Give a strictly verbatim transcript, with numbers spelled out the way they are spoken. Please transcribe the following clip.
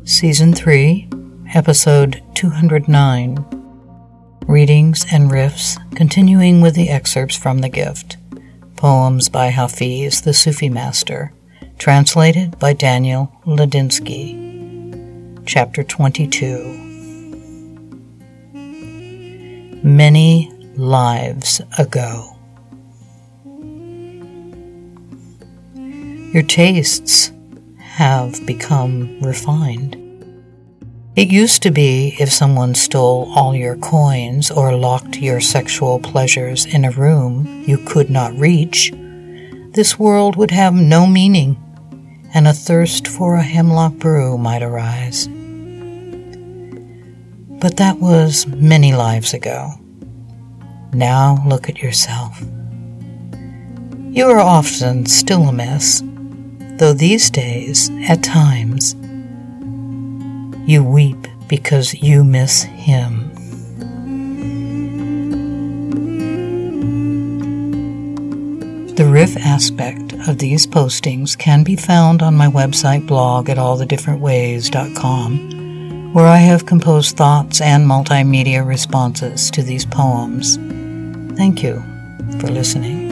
Season three, Episode two hundred nine. Readings and Riffs, continuing with the excerpts from The Gift. Poems by Hafiz, the Sufi Master. Translated by Daniel Ladinsky. Chapter twenty-two. Many lives ago. Your tastes have become refined. It used to be if someone stole all your coins or locked your sexual pleasures in a room you could not reach, this world would have no meaning, and a thirst for a hemlock brew might arise. But that was many lives ago. Now look at yourself. You are often still a mess, though these days, at times, you weep because you miss him. The riff aspect of these postings can be found on my website blog at all the different ways dot com, where I have composed thoughts and multimedia responses to these poems. Thank you for listening.